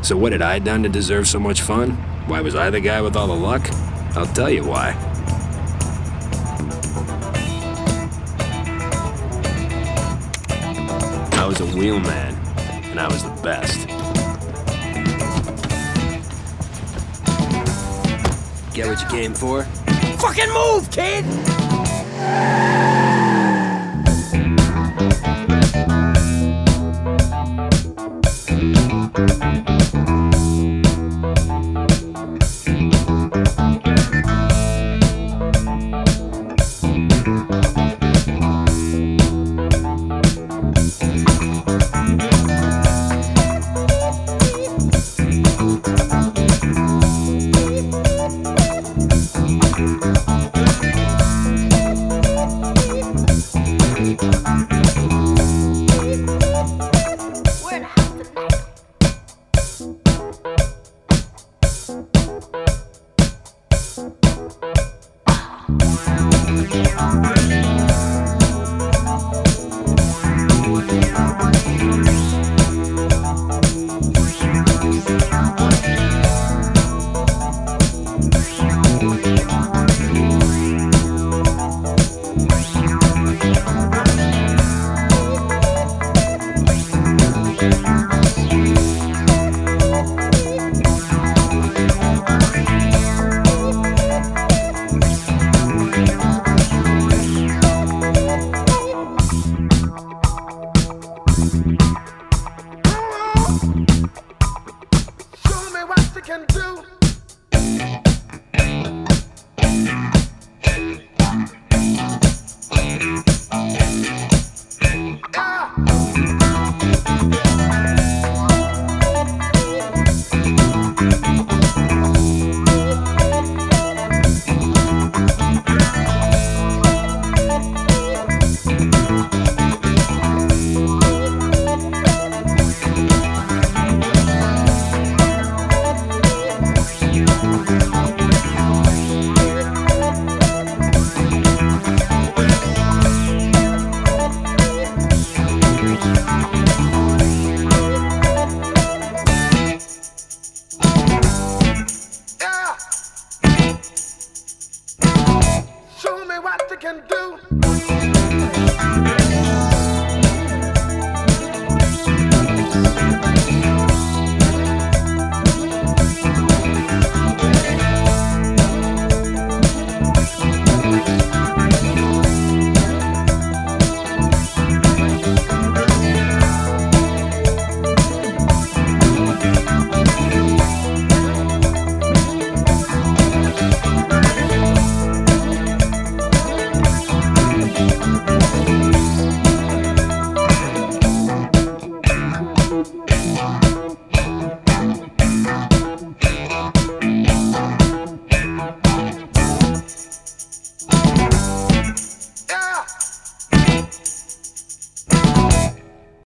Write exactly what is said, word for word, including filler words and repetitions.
So what had I done to deserve so much fun? Why was I the guy with all the luck? I'll tell you why. I was a wheelman, and I was the best. Get what you came for? Fucking move, kid!